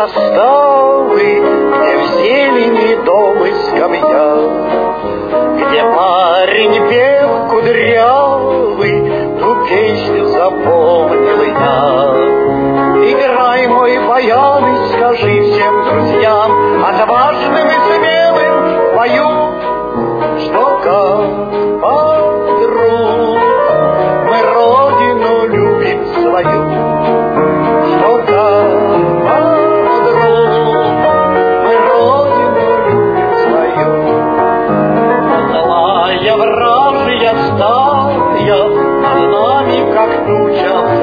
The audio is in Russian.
заставы, где в зелени дом и скамья, где парень пел кудрявый, ту песню запомнил я. Играй, мой баян, и скажи всем друзьям, отважным и смелым пою, что как подруг мы родину любим свою, что как подруг мы родину любим свою. Злая вражья стая над нами, как туча,